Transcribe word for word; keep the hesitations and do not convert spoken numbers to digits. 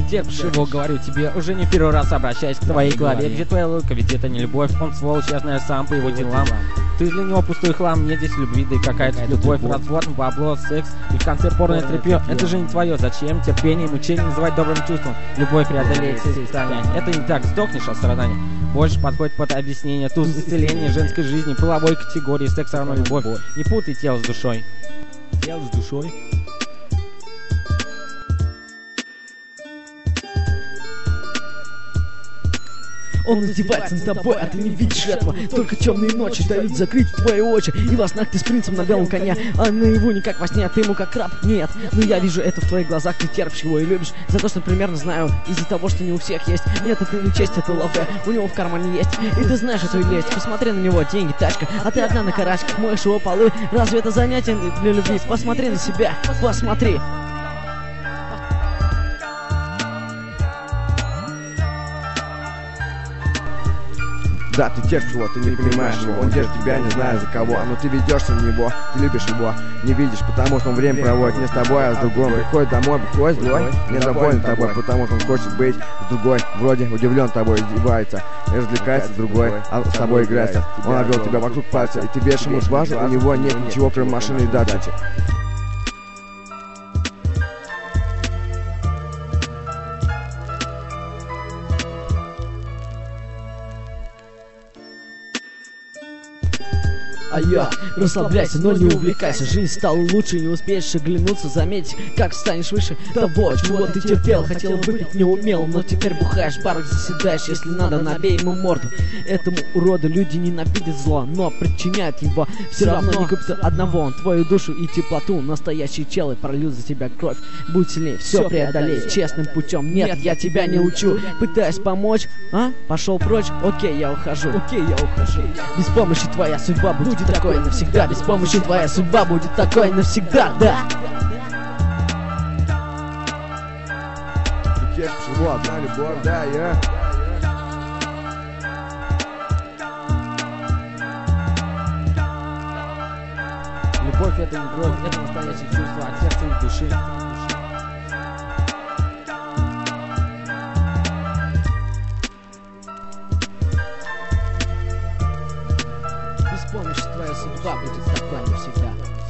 терпишь его, говорю тебе, уже не первый раз обращаясь к твоей голове. Где твоя логика, ведь это не любовь, он сволочь, я знаю сам по его делам. Ты для него пустой хлам, мне здесь любви, да и какая-то любовь, развод, бабло, секс и в конце порное тряпье. Это же не твое, зачем терпение и мучение называть добрым чувством? Любовь преодолеет все испытания. Это не так, сдохнешь от страдания. Больше подходит под объяснение, туз исцеления женской жизни, половой категории, секс равно любовь. Не путай тело с душой. Тело с душой. Он издевается над тобой, а ты не видишь этого. Только темные ночи дают закрыть твои очи. И во снах ты с принцем на белом коне, а наяву не как во сне, а ты ему как раб. Нет, но я вижу это в твоих глазах. Ты терпишь его и любишь за то, что примерно знаю. Из-за того, что не у всех есть. Нет, это не честь, это лаве. У него в кармане есть. И ты знаешь эту лесть. Посмотри на него, деньги, тачка, а ты одна на карачках, моешь его полы. Разве это занятие для любви? Посмотри на себя, посмотри. Да, ты терпишь его, ты не понимаешь его. Он держит тебя, не знаю за кого. Но ты ведешься на него, ты любишь его. Не видишь, потому что он время проводит не с тобой, а с другом. Приходит домой, приходит злой, недоволен тобой, потому что он хочет быть с другой. Вроде удивлен тобой, издевается, и развлекается с другой, а с тобой играется. Он обвел тебя вокруг пальца, и ты бежишь ему с важным, у него нет ничего, кроме машины и дачи. А я расслабляйся, но не увлекайся. Жизнь стала лучше, не успеешь оглянуться, заметь, как станешь выше того, чего ты терпел. Хотел выпить, не умел, но теперь бухаешь, в барах заседаешь. Если надо, набей ему морду. Этому уроду люди ненавидят зло, но причиняют его все равно не купят одного. Он твою душу и теплоту, настоящие челы прольют за тебя кровь. Будь сильнее, все преодолей честным путем. Нет, я тебя не учу, пытаюсь помочь. А? Пошел прочь? Окей, я ухожу. Окей, я ухожу. Без помощи твоя судьба будет такой навсегда. Без помощи твоя судьба будет такой навсегда, да. Ты терпишь его, одна любовь, да, я. Любовь — это не кровь, это настоящее чувство от сердца и души. Без помощи твоя судьба будет такой навсегда.